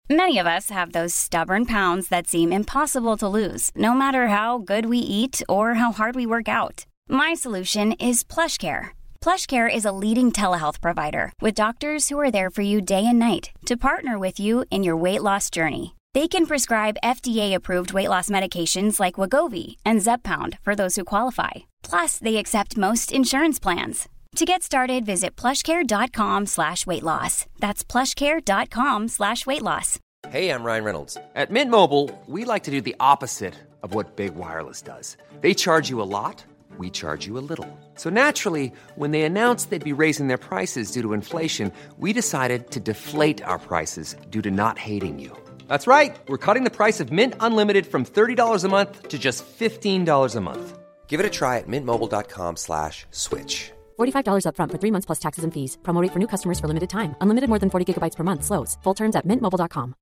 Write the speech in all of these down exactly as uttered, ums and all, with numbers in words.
Many of us have those stubborn pounds that seem impossible to lose, no matter how good we eat or how hard we work out. My solution is PlushCare. PlushCare is a leading telehealth provider with doctors who are there for you day and night to partner with you in your weight loss journey. They can prescribe F D A-approved weight loss medications like Wegovy and Zepbound for those who qualify. Plus, they accept most insurance plans. To get started, visit plushcare.com slash weight loss. That's plushcare.com slash weight loss. Hey, I'm Ryan Reynolds. At Mint Mobile, we like to do the opposite of what Big Wireless does. They charge you a lot, we charge you a little. So naturally, when they announced they'd be raising their prices due to inflation, we decided to deflate our prices due to not hating you. That's right. We're cutting the price of Mint Unlimited from thirty dollars a month to just fifteen dollars a month. Give it a try at mintmobile.com slash switch. forty-five dollars up front for three months plus taxes and fees. Promo rate for new customers for limited time. Unlimited more than forty gigabytes per month. Slows full terms at mint mobile dot com.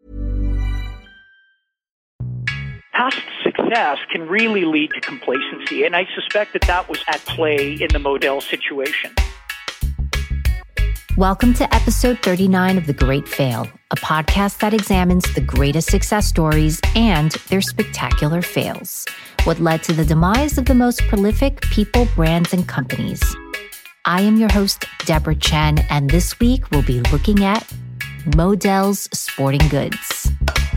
Past success can really lead to complacency, and I suspect that that was at play in the Modell situation. Welcome to episode thirty-nine of The Great Fail, a podcast that examines the greatest success stories and their spectacular fails. What led to the demise of the most prolific people, brands, and companies. I am your host, Deborah Chen, and this week we'll be looking at Modell's Sporting Goods.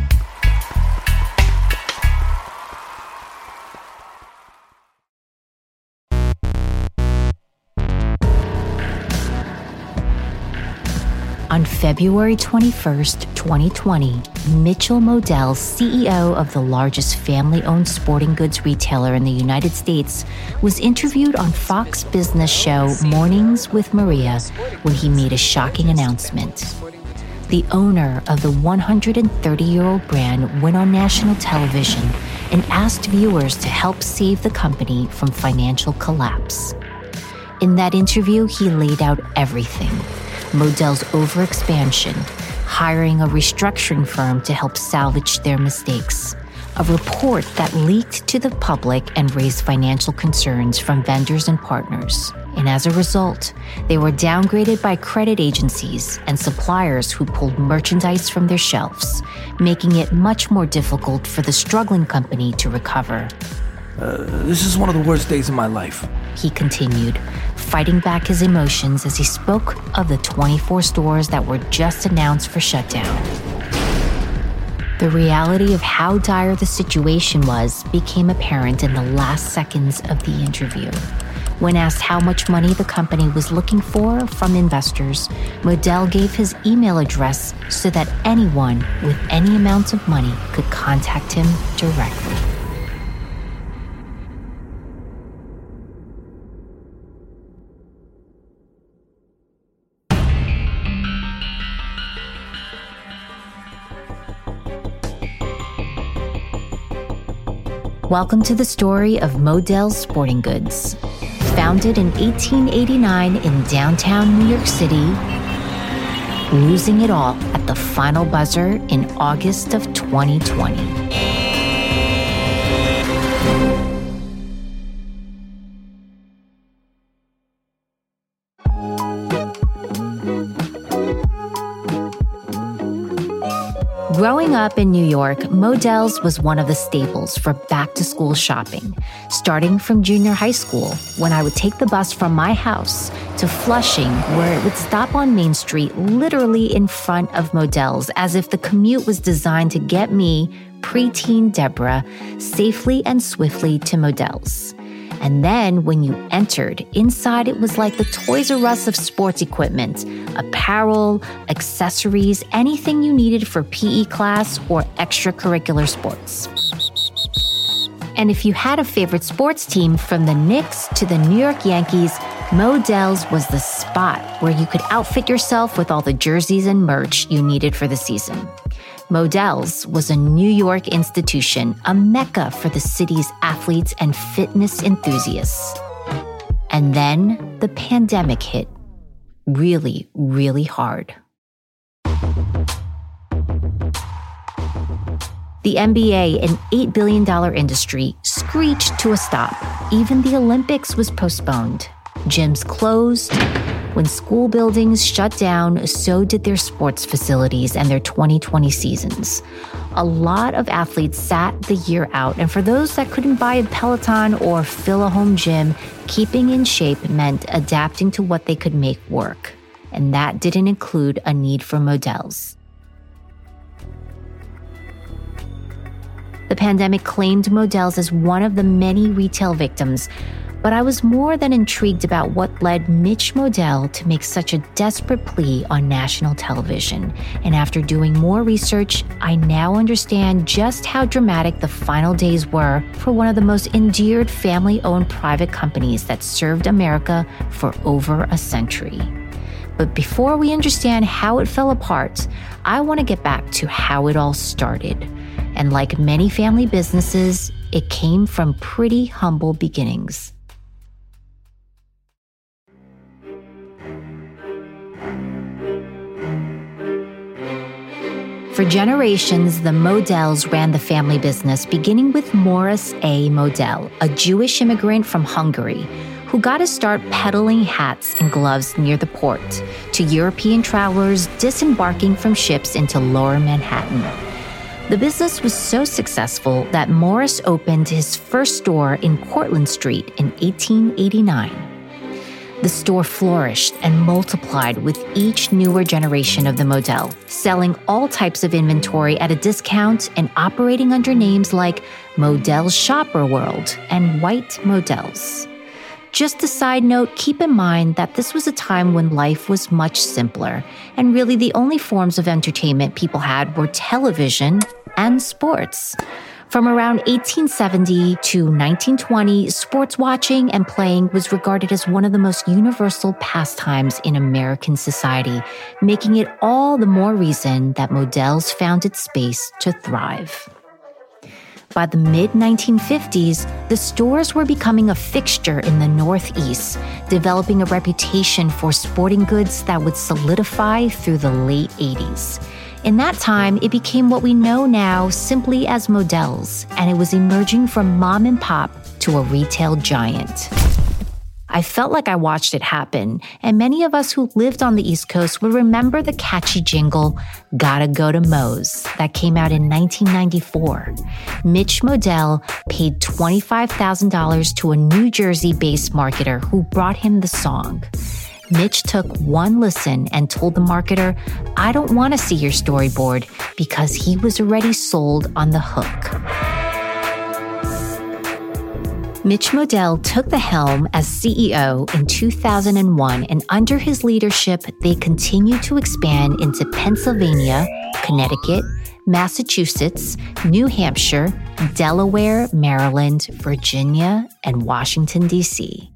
On February twenty-first, twenty twenty, Mitchell Modell, C E O of the largest family-owned sporting goods retailer in the United States, was interviewed on Fox Business show Mornings with Maria when he made a shocking announcement. The owner of the one hundred thirty-year-old brand went on national television and asked viewers to help save the company from financial collapse. In that interview, he laid out everything. Modell's overexpansion, hiring a restructuring firm to help salvage their mistakes, a report that leaked to the public and raised financial concerns from vendors and partners. And as a result, they were downgraded by credit agencies and suppliers who pulled merchandise from their shelves, making it much more difficult for the struggling company to recover. Uh, this is one of the worst days of my life, he continued, fighting back his emotions as he spoke of the twenty-four stores that were just announced for shutdown. The reality of how dire the situation was became apparent in the last seconds of the interview. When asked how much money the company was looking for from investors, Modell gave his email address so that anyone with any amount of money could contact him directly. Welcome to the story of Modell's Sporting Goods. Founded in eighteen eighty-nine in downtown New York City, losing it all at the final buzzer in August of twenty twenty. Growing up in New York, Modell's was one of the staples for back-to-school shopping, starting from junior high school, when I would take the bus from my house to Flushing, where it would stop on Main Street, literally in front of Modell's, as if the commute was designed to get me, preteen Deborah, safely and swiftly to Modell's. And then when you entered, inside it was like the Toys R Us of sports equipment, apparel, accessories, anything you needed for P E class or extracurricular sports. And if you had a favorite sports team, from the Knicks to the New York Yankees, Modell's was the spot where you could outfit yourself with all the jerseys and merch you needed for the season. Modell's was a New York institution, a mecca for the city's athletes and fitness enthusiasts. And then the pandemic hit really, really hard. The N B A, an eight billion dollars industry, screeched to a stop. Even the Olympics was postponed. Gyms closed, When school buildings shut down, so did their sports facilities and their twenty twenty seasons. A lot of athletes sat the year out, and for those that couldn't buy a Peloton or fill a home gym, keeping in shape meant adapting to what they could make work. And that didn't include a need for Modell's. The pandemic claimed Modell's as one of the many retail victims, but I was more than intrigued about what led Mitch Modell to make such a desperate plea on national television. And after doing more research, I now understand just how dramatic the final days were for one of the most endeared family-owned private companies that served America for over a century. But before we understand how it fell apart, I want to get back to how it all started. And like many family businesses, it came from pretty humble beginnings. For generations, the Modells ran the family business, beginning with Morris A. Modell, a Jewish immigrant from Hungary, who got his start peddling hats and gloves near the port to European travelers disembarking from ships into Lower Manhattan. The business was so successful that Morris opened his first store in Cortlandt Street in eighteen eighty-nine. The store flourished and multiplied with each newer generation of the Modell, selling all types of inventory at a discount and operating under names like Modell's Shopper World and White Modells. Just a side note, keep in mind that this was a time when life was much simpler, and really the only forms of entertainment people had were television and sports. From around eighteen seventy to nineteen twenty, sports watching and playing was regarded as one of the most universal pastimes in American society, making it all the more reason that Modell's found its space to thrive. By the mid nineteen fifties, the stores were becoming a fixture in the Northeast, developing a reputation for sporting goods that would solidify through the late eighties. In that time, it became what we know now simply as Modell's, and it was emerging from mom and pop to a retail giant. I felt like I watched it happen, and many of us who lived on the East Coast will remember the catchy jingle, "Gotta Go to Moe's," that came out in nineteen ninety-four. Mitch Modell paid twenty-five thousand dollars to a New Jersey-based marketer who brought him the song. Mitch took one listen and told the marketer, "I don't want to see your storyboard," because he was already sold on the hook. Mitch Modell took the helm as C E O in two thousand one, and under his leadership, they continued to expand into Pennsylvania, Connecticut, Massachusetts, New Hampshire, Delaware, Maryland, Virginia, and Washington, D C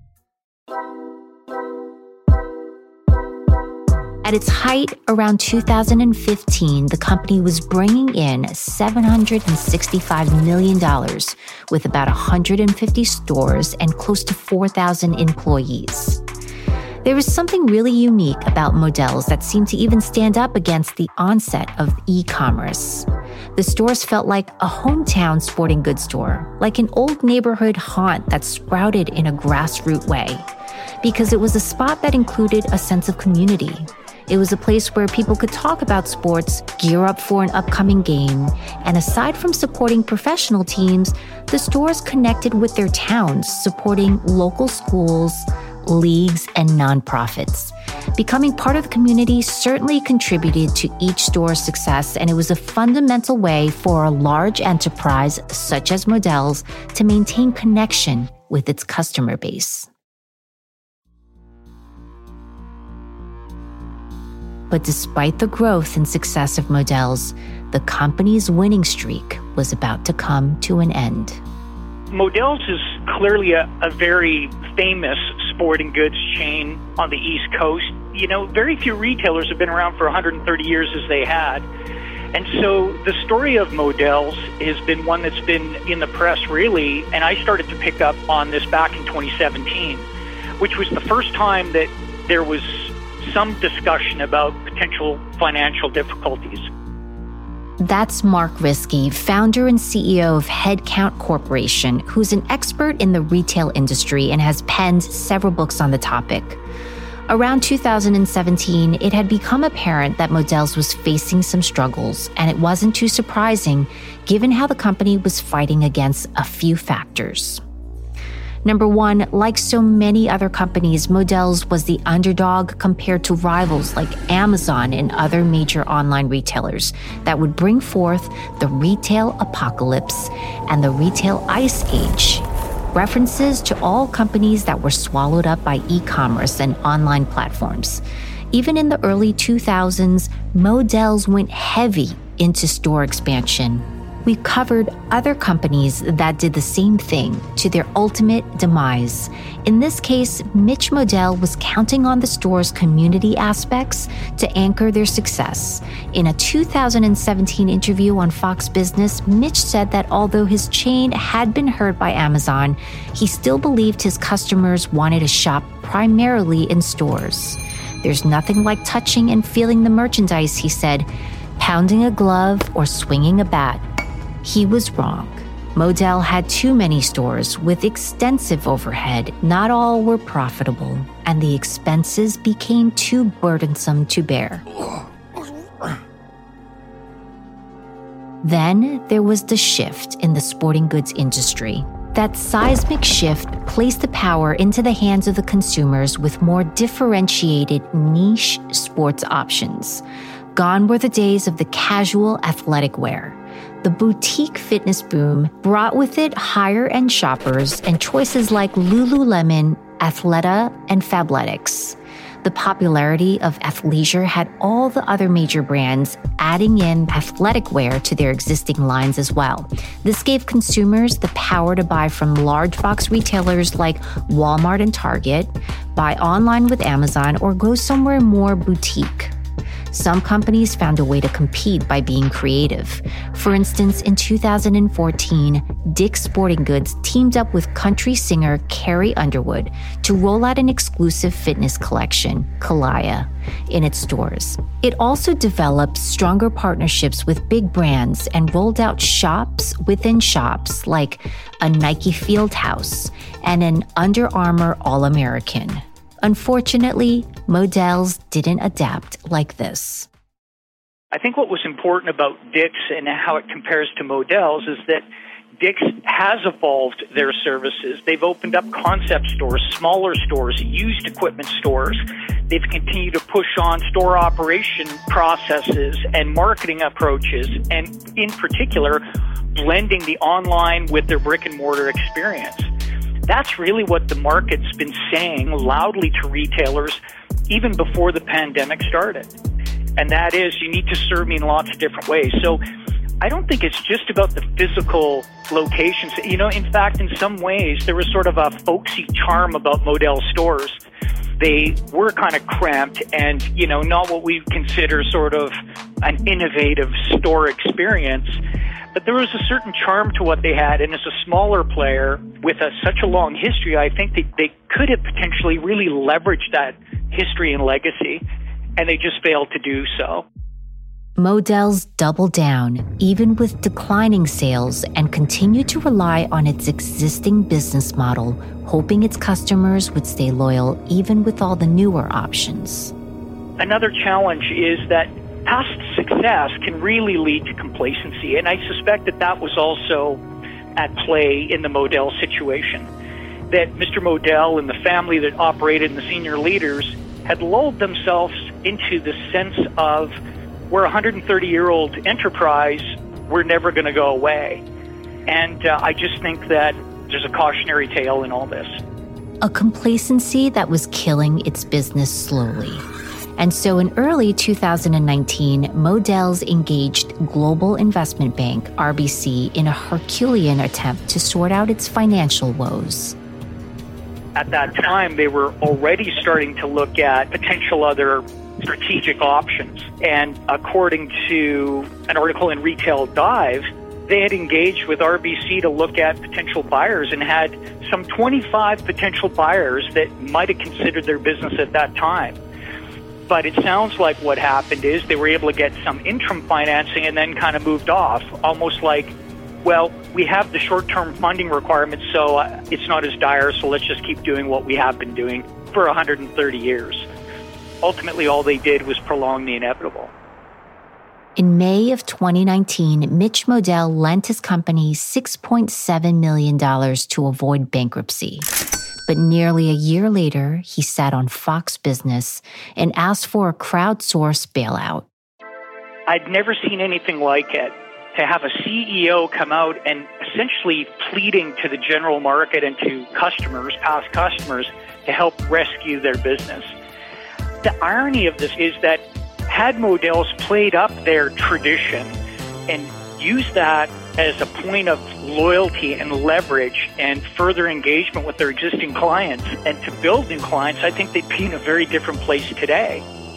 At its height, around two thousand fifteen, the company was bringing in seven hundred sixty-five million dollars with about one hundred fifty stores and close to four thousand employees. There was something really unique about Modell's that seemed to even stand up against the onset of e-commerce. The stores felt like a hometown sporting goods store, like an old neighborhood haunt that sprouted in a grassroots way, because it was a spot that included a sense of community. It was a place where people could talk about sports, gear up for an upcoming game, and aside from supporting professional teams, the stores connected with their towns, supporting local schools, leagues, and nonprofits. Becoming part of the community certainly contributed to each store's success, and it was a fundamental way for a large enterprise such as Modell's to maintain connection with its customer base. But despite the growth and success of Modell's, the company's winning streak was about to come to an end. Modell's is clearly a, a very famous sporting goods chain on the East Coast. You know, very few retailers have been around for one hundred thirty years as they had. And so the story of Modell's has been one that's been in the press, really, and I started to pick up on this back in twenty seventeen, which was the first time that there was some discussion about potential financial difficulties. That's Mark Riske, founder and C E O of Headcount Corporation, who's an expert in the retail industry and has penned several books on the topic. Around two thousand seventeen, it had become apparent that Modell's was facing some struggles, and it wasn't too surprising given how the company was fighting against a few factors. Number one, like so many other companies, Modell's was the underdog compared to rivals like Amazon and other major online retailers that would bring forth the retail apocalypse and the retail ice age. References to all companies that were swallowed up by e-commerce and online platforms. Even in the early two thousands, Modell's went heavy into store expansion. We've covered other companies that did the same thing to their ultimate demise. In this case, Mitch Modell was counting on the store's community aspects to anchor their success. In a two thousand seventeen interview on Fox Business, Mitch said that although his chain had been hurt by Amazon, he still believed his customers wanted to shop primarily in stores. There's nothing like touching and feeling the merchandise, he said, pounding a glove or swinging a bat. He was wrong. Modell had too many stores with extensive overhead. Not all were profitable, and the expenses became too burdensome to bear. Then there was the shift in the sporting goods industry. That seismic shift placed the power into the hands of the consumers with more differentiated niche sports options. Gone were the days of the casual athletic wear. The boutique fitness boom brought with it higher-end shoppers and choices like Lululemon, Athleta, and Fabletics. The popularity of athleisure had all the other major brands adding in athletic wear to their existing lines as well. This gave consumers the power to buy from large box retailers like Walmart and Target, buy online with Amazon, or go somewhere more boutique. Some companies found a way to compete by being creative. For instance, in two thousand fourteen, Dick's Sporting Goods teamed up with country singer Carrie Underwood to roll out an exclusive fitness collection, Kalaya, in its stores. It also developed stronger partnerships with big brands and rolled out shops within shops like a Nike Fieldhouse and an Under Armour All-American. Unfortunately, Modell's didn't adapt like this. I think what was important about Dick's and how it compares to Modell's is that Dick's has evolved their services. They've opened up concept stores, smaller stores, used equipment stores. They've continued to push on store operation processes and marketing approaches, and in particular, blending the online with their brick and mortar experience. That's really what the market's been saying loudly to retailers even before the pandemic started. And that is, you need to serve me in lots of different ways. So I don't think it's just about the physical locations. You know, in fact, in some ways, there was sort of a folksy charm about Modell stores. They were kind of cramped and, you know, not what we consider sort of an innovative store experience. But there was a certain charm to what they had, and as a smaller player with a, such a long history, I think they, they could have potentially really leveraged that history and legacy, and they just failed to do so. Modell's doubled down, even with declining sales, and continued to rely on its existing business model, hoping its customers would stay loyal even with all the newer options. Another challenge is that past success can really lead to complacency, and I suspect that that was also at play in the Modell situation. That Mister Modell and the family that operated and the senior leaders had lulled themselves into the sense of we're a one hundred thirty-year-old enterprise, we're never going to go away. And uh, I just think that there's a cautionary tale in all this. A complacency that was killing its business slowly. And so in early two thousand nineteen, Modell's engaged global investment bank, R B C, in a Herculean attempt to sort out its financial woes. At that time, they were already starting to look at potential other strategic options. And according to an article in Retail Dive, they had engaged with R B C to look at potential buyers and had some twenty-five potential buyers that might have considered their business at that time. But it sounds like what happened is they were able to get some interim financing and then kind of moved off, almost like, well, we have the short-term funding requirements, so uh, it's not as dire, so let's just keep doing what we have been doing for one hundred thirty years. ultimately all they did was prolong the inevitable. In May of twenty nineteen, Mitch Modell lent his company six point seven million dollars to avoid bankruptcy. But nearly a year later, he sat on Fox Business and asked for a crowdsourced bailout. I'd never seen anything like it. To have a C E O come out and essentially pleading to the general market and to customers, past customers, to help rescue their business. The irony of this is that had Modell's played up their tradition and used that as a point of loyalty and leverage and further engagement with their existing clients and to build new clients, I think they'd be in a very different place today.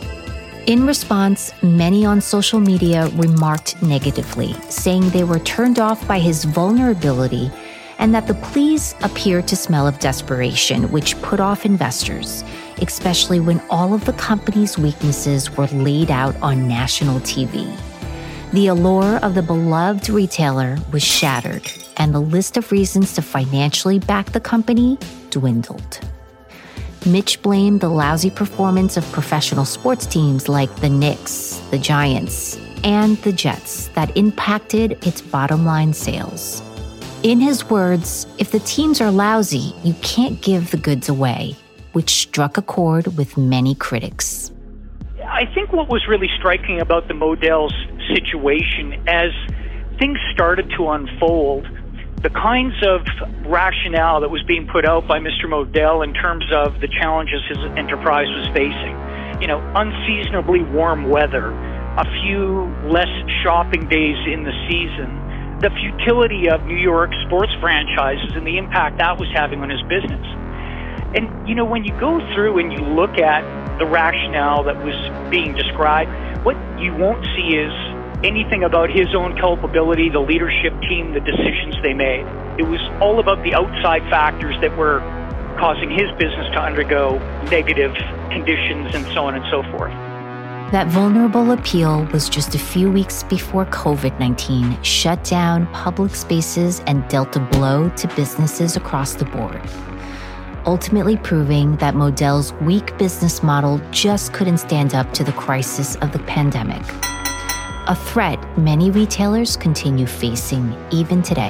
In response, many on social media remarked negatively, saying they were turned off by his vulnerability and that the pleas appeared to smell of desperation, which put off investors, especially when all of the company's weaknesses were laid out on national T V. The allure of the beloved retailer was shattered, and the list of reasons to financially back the company dwindled. Mitch blamed the lousy performance of professional sports teams like the Knicks, the Giants, and the Jets that impacted its bottom line sales. In his words, if the teams are lousy, you can't give the goods away, which struck a chord with many critics. I think what was really striking about the Modell's situation as things started to unfold, the kinds of rationale that was being put out by Mister Modell in terms of the challenges his enterprise was facing. You know, unseasonably warm weather, a few less shopping days in the season, the futility of New York sports franchises and the impact that was having on his business. And, you know, when you go through and you look at the rationale that was being described, what you won't see is anything about his own culpability, the leadership team, the decisions they made. It was all about the outside factors that were causing his business to undergo negative conditions and so on and so forth. That vulnerable appeal was just a few weeks before covid nineteen shut down public spaces and dealt a blow to businesses across the board, ultimately proving that Modell's weak business model just couldn't stand up to the crisis of the pandemic. A threat many retailers continue facing even today.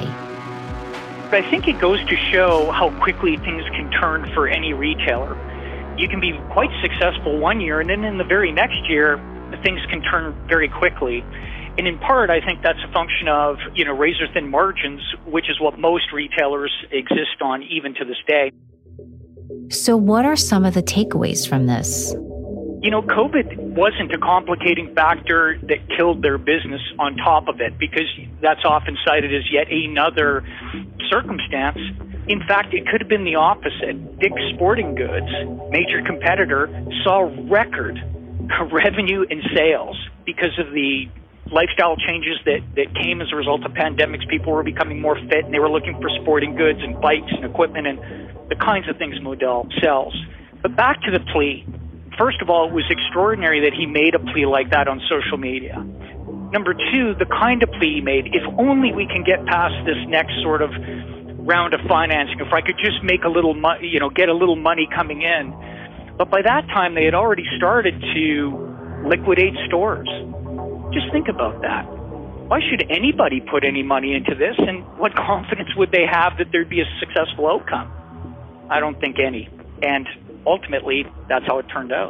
But I think it goes to show how quickly things can turn for any retailer. You can be quite successful one year, and then in the very next year, things can turn very quickly. And in part, I think that's a function of, you know, razor-thin margins, which is what most retailers exist on even to this day. So what are some of the takeaways from this? You know, COVID wasn't a complicating factor that killed their business on top of it, because that's often cited as yet another circumstance. In fact, it could have been the opposite. Dick's Sporting Goods, major competitor, saw record revenue and sales because of the lifestyle changes that, that came as a result of pandemics. People were becoming more fit, and they were looking for sporting goods and bikes and equipment and the kinds of things Modell sells. But back to the plea. First of all, it was extraordinary that he made a plea like that on social media. Number two, the kind of plea he made, if only we can get past this next sort of round of financing, if I could just make a little money, you know, get a little money coming in. But by that time, they had already started to liquidate stores. Just think about that. Why should anybody put any money into this? And what confidence would they have that there'd be a successful outcome? I don't think any. And ultimately, that's how it turned out.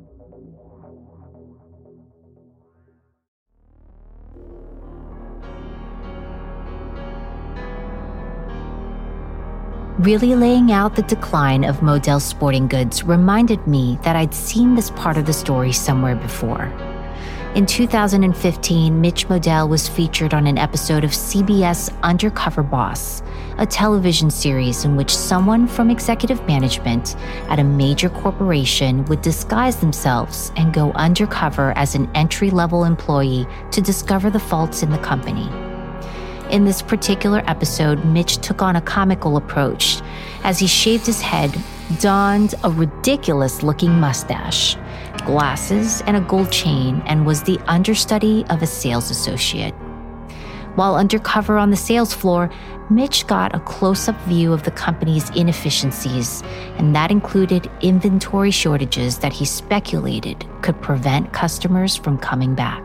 Really laying out the decline of Modell Sporting Goods reminded me that I'd seen this part of the story somewhere before. In two thousand fifteen, Mitch Modell was featured on an episode of C B S Undercover Boss, a television series in which someone from executive management at a major corporation would disguise themselves and go undercover as an entry-level employee to discover the faults in the company. In this particular episode, Mitch took on a comical approach as he shaved his head, donned a ridiculous-looking mustache, glasses, and a gold chain, and was the understudy of a sales associate. While undercover on the sales floor, Mitch got a close-up view of the company's inefficiencies, and that included inventory shortages that he speculated could prevent customers from coming back.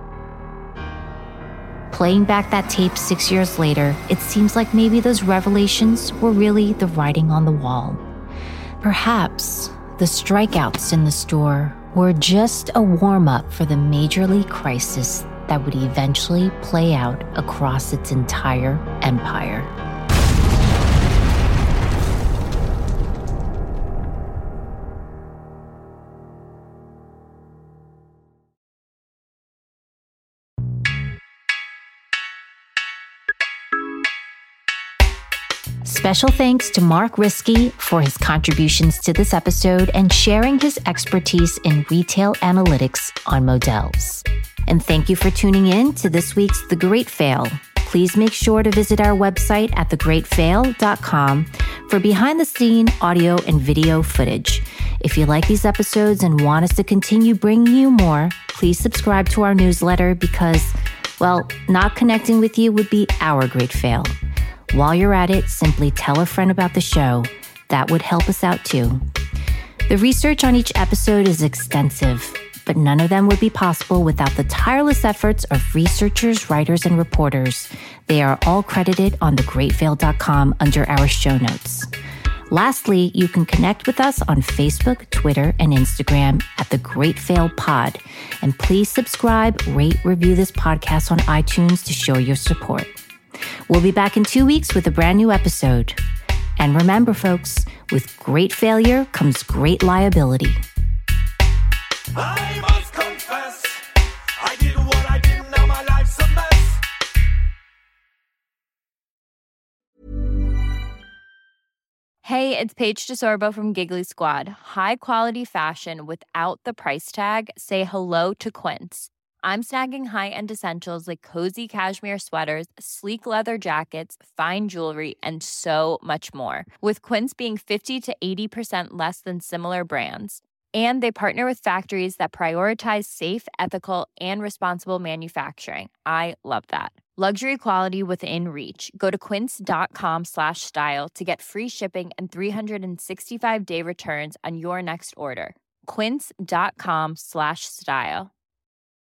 Playing back that tape six years later, it seems like maybe those revelations were really the writing on the wall. Perhaps the strikeouts in the store were just a warm-up for the major league crisis that would eventually play out across its entire empire. Special thanks to Mark Risky for his contributions to this episode and sharing his expertise in retail analytics on Modell's. And thank you for tuning in to this week's The Great Fail. Please make sure to visit our website at the great fail dot com for behind-the-scene audio and video footage. If you like these episodes and want us to continue bringing you more, please subscribe to our newsletter because, well, not connecting with you would be our great fail. While you're at it, simply tell a friend about the show. That would help us out too. The research on each episode is extensive, but none of them would be possible without the tireless efforts of researchers, writers, and reporters. They are all credited on the great fail dot com under our show notes. Lastly, you can connect with us on Facebook, Twitter, and Instagram at The Great Fail Pod. And please subscribe, rate, review this podcast on iTunes to show your support. We'll be back in two weeks with a brand new episode. And remember, folks, with great failure comes great liability. I must confess, I did what I did, now my life's a mess. Hey, it's Paige DeSorbo from Giggly Squad. High quality fashion without the price tag. Say hello to Quince. I'm snagging high-end essentials like cozy cashmere sweaters, sleek leather jackets, fine jewelry, and so much more. With Quince being fifty to eighty percent less than similar brands. And they partner with factories that prioritize safe, ethical, and responsible manufacturing. I love that. Luxury quality within reach. Go to quince.com slash style to get free shipping and three sixty-five day returns on your next order. Quince.com slash style.